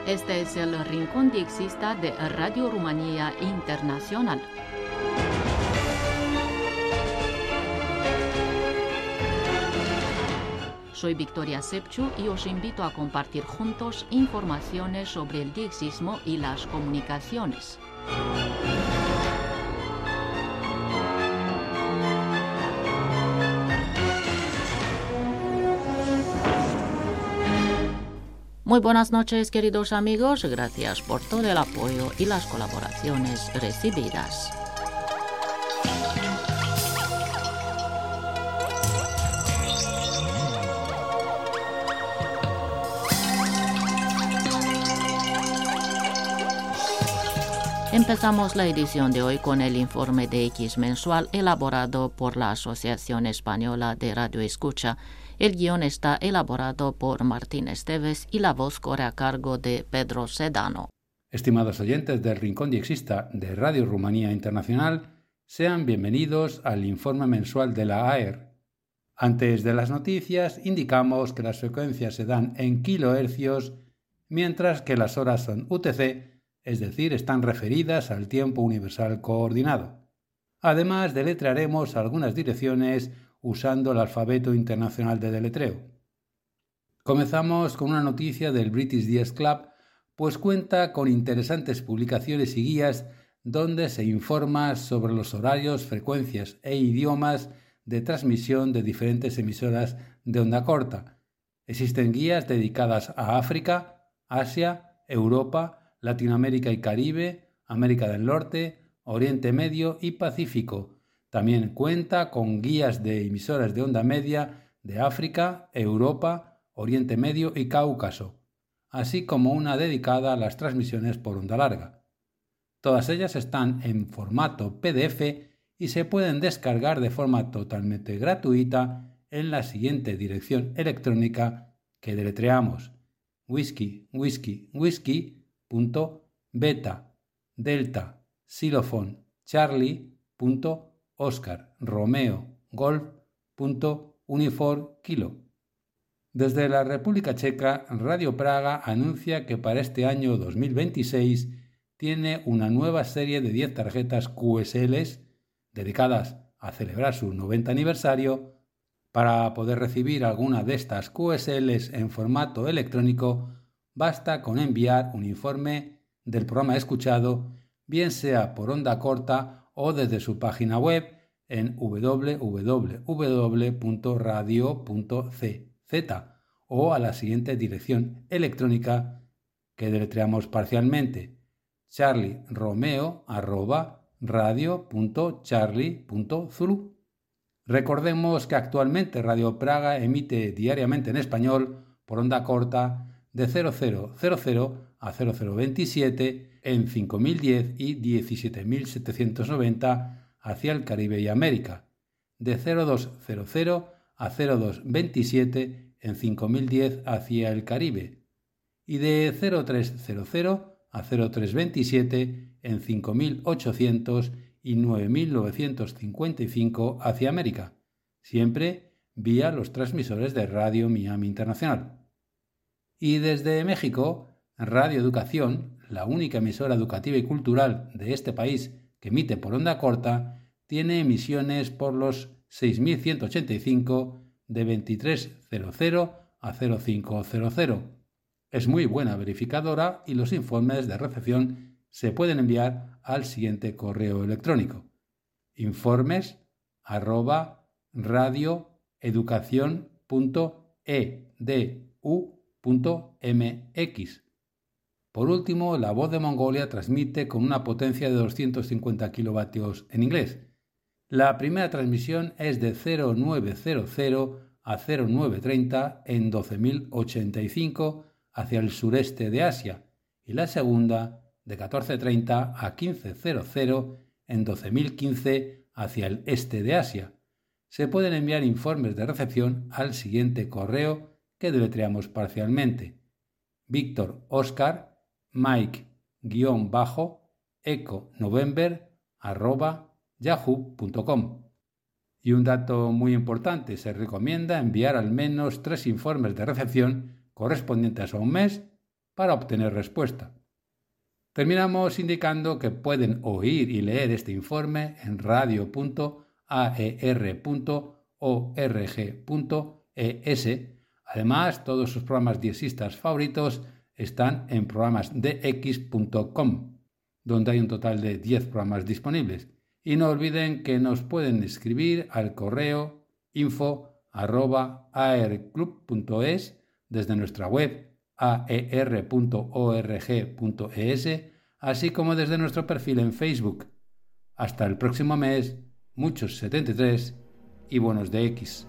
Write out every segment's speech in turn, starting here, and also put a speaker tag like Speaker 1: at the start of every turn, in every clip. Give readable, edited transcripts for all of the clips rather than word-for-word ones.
Speaker 1: Este es el Rincón Diexista de Radio Rumanía Internacional. Soy Victoria Sepciu y os invito a compartir juntos informaciones sobre el diexismo y las comunicaciones. Muy buenas noches, queridos amigos. Gracias por todo el apoyo y las colaboraciones recibidas. Empezamos la edición de hoy con el informe de X mensual elaborado por la Asociación Española de Radio Escucha. El guión está elaborado por Martín Esteves y la voz corre a cargo de Pedro Sedano.
Speaker 2: Estimados oyentes del Rincón Diexista de Radio Rumanía Internacional, sean bienvenidos al informe mensual de la AER. Antes de las noticias, indicamos que las frecuencias se dan en kilohercios, mientras que las horas son UTC, es decir, están referidas al tiempo universal coordinado. Además, deletrearemos algunas direcciones usando el alfabeto internacional de deletreo. Comenzamos con una noticia del British Diez Club, pues cuenta con interesantes publicaciones y guías donde se informa sobre los horarios, frecuencias e idiomas de transmisión de diferentes emisoras de onda corta. Existen guías dedicadas a África, Asia, Europa, Latinoamérica y Caribe, América del Norte, Oriente Medio y Pacífico. También cuenta con guías de emisoras de onda media de África, Europa, Oriente Medio y Cáucaso, así como una dedicada a las transmisiones por onda larga. Todas ellas están en formato PDF y se pueden descargar de forma totalmente gratuita en la siguiente dirección electrónica que deletreamos: whisky.beta.delta.xilofon.charlie.oscar.romeo.golf.unifor.kilo. Desde la República Checa, Radio Praga anuncia que para este año 2026 tiene una nueva serie de 10 tarjetas QSL dedicadas a celebrar su 90 aniversario. Para poder recibir alguna de estas QSL en formato electrónico, basta con enviar un informe del programa escuchado, bien sea por onda corta o desde su página web en www.radio.cz o a la siguiente dirección electrónica que deletreamos parcialmente: charlieromeo@radio.charlie.zulu. Recordemos que actualmente Radio Praga emite diariamente en español por onda corta de 0000 a 0027 en 5010 y 17790 hacia el Caribe y América, de 0200 a 0227 en 5010 hacia el Caribe y de 0300 a 0327 en 5800 y 9955 hacia América, siempre vía los transmisores de Radio Miami Internacional. Y desde México, Radio Educación, la única emisora educativa y cultural de este país que emite por onda corta, tiene emisiones por los 6185 de 2300 a 0500. Es muy buena verificadora y los informes de recepción se pueden enviar al siguiente correo electrónico: informes@radioeducacion.edu.mx. Por último, La Voz de Mongolia transmite con una potencia de 250 kilovatios en inglés. La primera transmisión es de 0900 a 0930 en 12.085 hacia el sureste de Asia y la segunda de 1430 a 1500 en 12.015 hacia el este de Asia. Se pueden enviar informes de recepción al siguiente correo que deletreamos parcialmente: Víctor Oscar Mike-Eco November @yahoo.com. Y un dato muy importante: se recomienda enviar al menos 3 informes de recepción correspondientes a un mes para obtener respuesta. Terminamos indicando que pueden oír y leer este informe en radio.aer.org.es. Además, todos sus programas diexistas favoritos están en programasdx.com, donde hay un total de 10 programas disponibles. Y no olviden que nos pueden escribir al correo info@aerclub.es desde nuestra web aer.org.es, así como desde nuestro perfil en Facebook. Hasta el próximo mes, muchos 73 y buenos DX.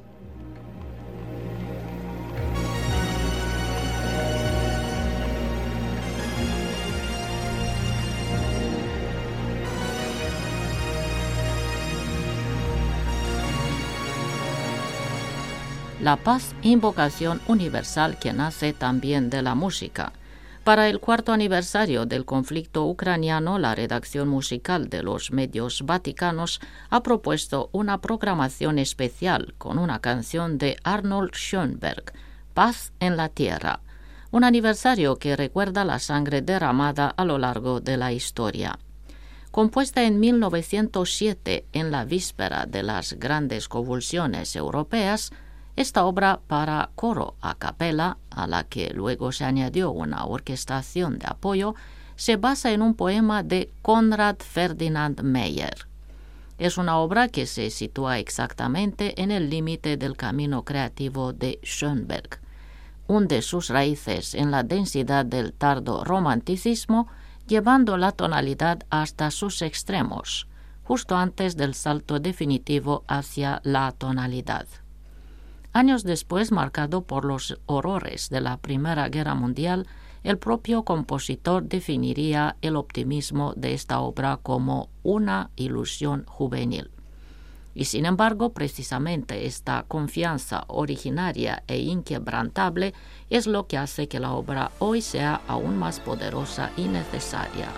Speaker 1: La paz, invocación universal que nace también de la música. Para el 4º aniversario del conflicto ucraniano, la redacción musical de los medios vaticanos ha propuesto una programación especial con una canción de Arnold Schoenberg, Paz en la Tierra, un aniversario que recuerda la sangre derramada a lo largo de la historia. Compuesta en 1907, en la víspera de las grandes convulsiones europeas, esta obra para coro a capella, a la que luego se añadió una orquestación de apoyo, se basa en un poema de Konrad Ferdinand Meyer. Es una obra que se sitúa exactamente en el límite del camino creativo de Schoenberg. Hunde sus raíces en la densidad del tardo romanticismo, llevando la tonalidad hasta sus extremos, justo antes del salto definitivo hacia la tonalidad. Años después, marcado por los horrores de la Primera Guerra Mundial, el propio compositor definiría el optimismo de esta obra como una ilusión juvenil. Y sin embargo, precisamente esta confianza originaria e inquebrantable es lo que hace que la obra hoy sea aún más poderosa y necesaria.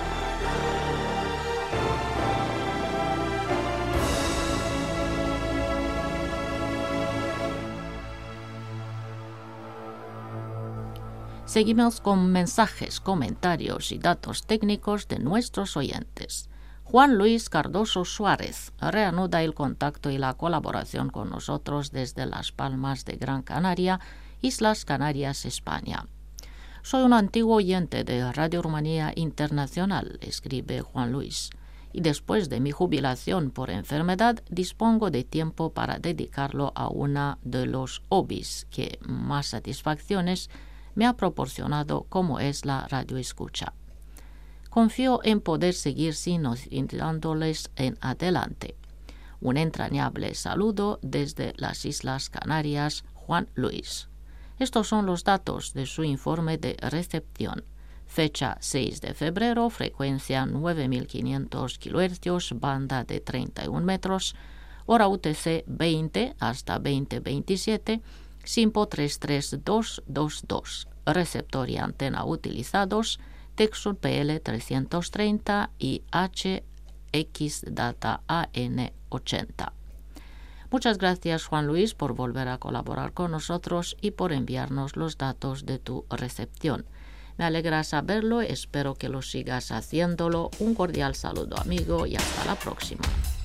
Speaker 1: Seguimos con mensajes, comentarios y datos técnicos de nuestros oyentes. Juan Luis Cardoso Suárez reanuda el contacto y la colaboración con nosotros desde Las Palmas de Gran Canaria, Islas Canarias, España. Soy un antiguo oyente de Radio Rumanía Internacional, escribe Juan Luis, y después de mi jubilación por enfermedad dispongo de tiempo para dedicarlo a una de los hobbies que más satisfacciones me ha proporcionado, como es la radioescucha. Confío en poder seguir sintonizándoles en adelante. Un entrañable saludo desde las Islas Canarias, Juan Luis. Estos son los datos de su informe de recepción. Fecha 6 de febrero, frecuencia 9500 kHz, banda de 31 metros, hora UTC 20 hasta 2027, SINPO 33222, receptor y antena utilizados, Texur PL 330 y HX Data AN80. Muchas gracias, Juan Luis, por volver a colaborar con nosotros y por enviarnos los datos de tu recepción. Me alegra saberlo, espero que lo sigas haciéndolo. Un cordial saludo, amigo, y hasta la próxima.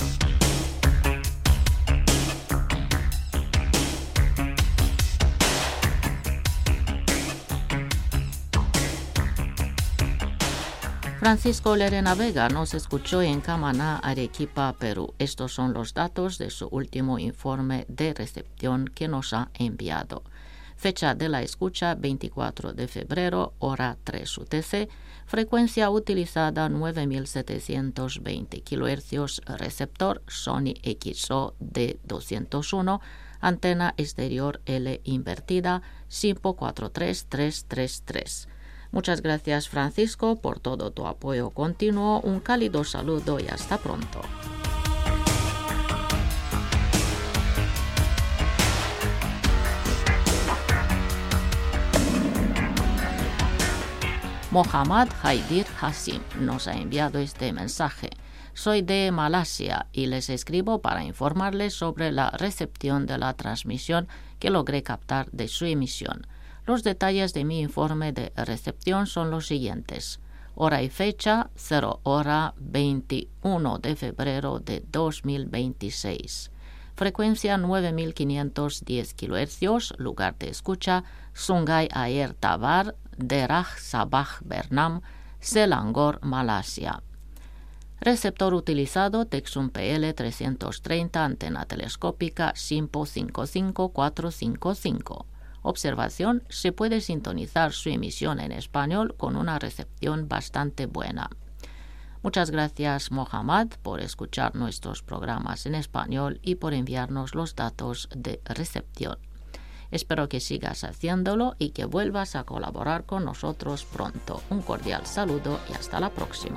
Speaker 1: Francisco Lerena Vega nos escuchó en Camaná, Arequipa, Perú. Estos son los datos de su último informe de recepción que nos ha enviado. Fecha de la escucha 24 de febrero, hora 3 UTC, frecuencia utilizada 9720 kHz, receptor Sony XO D201, antena exterior L invertida, SINPO 43333. Muchas gracias, Francisco, por todo tu apoyo continuo. Un cálido saludo y hasta pronto. Mohammad Haidir Hassim nos ha enviado este mensaje. Soy de Malasia y les escribo para informarles sobre la recepción de la transmisión que logré captar de su emisión. Los detalles de mi informe de recepción son los siguientes. Hora y fecha, 0 hora 21 de febrero de 2026. Frecuencia 9510 kHz, lugar de escucha, Sungai Air Tawar, Derah Sabah Bernam, Selangor, Malasia. Receptor utilizado, Texum PL 330, antena telescópica SINPO 55455. Observación, se puede sintonizar su emisión en español con una recepción bastante buena. Muchas gracias, Mohammad, por escuchar nuestros programas en español y por enviarnos los datos de recepción. Espero que sigas haciéndolo y que vuelvas a colaborar con nosotros pronto. Un cordial saludo y hasta la próxima.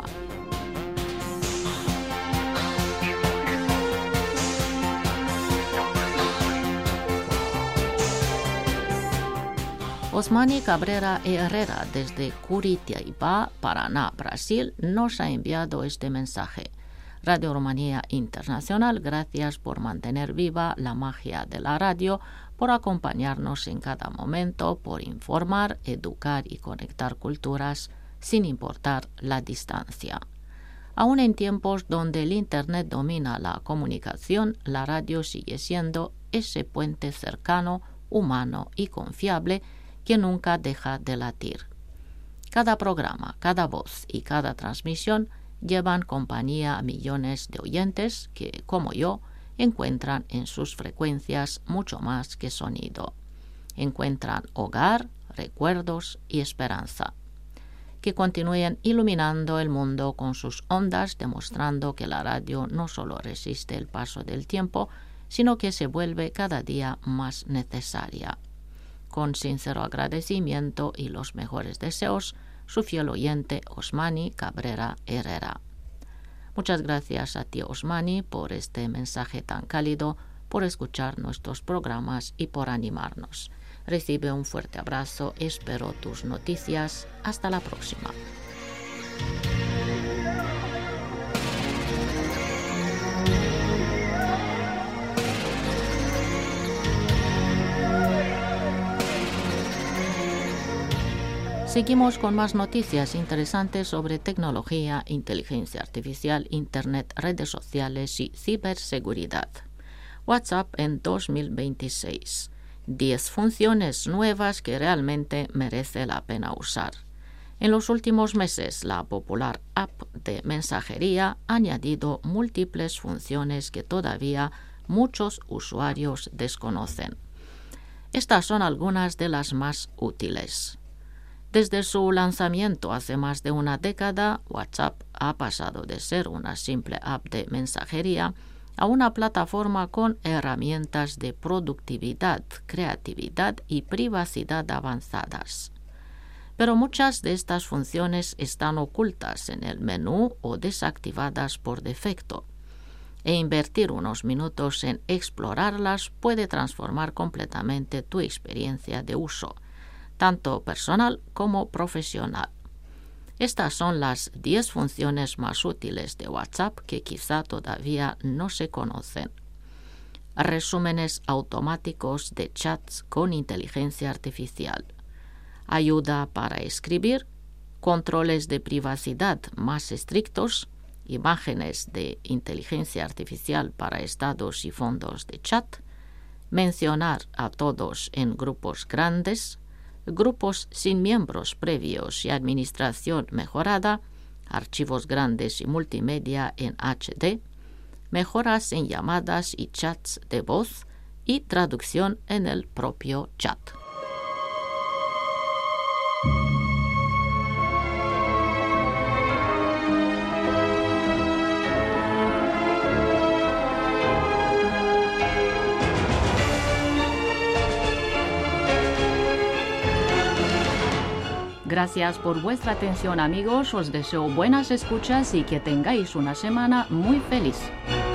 Speaker 1: Osmani Cabrera Herrera desde Curitiba, Paraná, Brasil, nos ha enviado este mensaje. Radio Rumanía Internacional, gracias por mantener viva la magia de la radio, por acompañarnos en cada momento, por informar, educar y conectar culturas sin importar la distancia. Aún en tiempos donde el Internet domina la comunicación, la radio sigue siendo ese puente cercano, humano y confiable que nunca deja de latir. Cada programa, cada voz y cada transmisión llevan compañía a millones de oyentes que, como yo, encuentran en sus frecuencias mucho más que sonido. Encuentran hogar, recuerdos y esperanza. Que continúen iluminando el mundo con sus ondas, demostrando que la radio no solo resiste el paso del tiempo, sino que se vuelve cada día más necesaria. Con sincero agradecimiento y los mejores deseos, su fiel oyente Osmani Cabrera Herrera. Muchas gracias a ti, Osmani, por este mensaje tan cálido, por escuchar nuestros programas y por animarnos. Recibe un fuerte abrazo, espero tus noticias. Hasta la próxima. Seguimos con más noticias interesantes sobre tecnología, inteligencia artificial, Internet, redes sociales y ciberseguridad. WhatsApp en 2026. 10 funciones nuevas que realmente merece la pena usar. En los últimos meses, la popular app de mensajería ha añadido múltiples funciones que todavía muchos usuarios desconocen. Estas son algunas de las más útiles. Desde su lanzamiento hace más de una década, WhatsApp ha pasado de ser una simple app de mensajería a una plataforma con herramientas de productividad, creatividad y privacidad avanzadas. Pero muchas de estas funciones están ocultas en el menú o desactivadas por defecto, e invertir unos minutos en explorarlas puede transformar completamente tu experiencia de uso, tanto personal como profesional. Estas son las 10 funciones más útiles de WhatsApp que quizá todavía no se conocen. Resúmenes automáticos de chats con inteligencia artificial. Ayuda para escribir. Controles de privacidad más estrictos. Imágenes de inteligencia artificial para estados y fondos de chat. Mencionar a todos en grupos grandes. Grupos sin miembros previos y administración mejorada, archivos grandes y multimedia en HD, mejoras en llamadas y chats de voz y traducción en el propio chat. Gracias por vuestra atención, amigos. Os deseo buenas escuchas y que tengáis una semana muy feliz.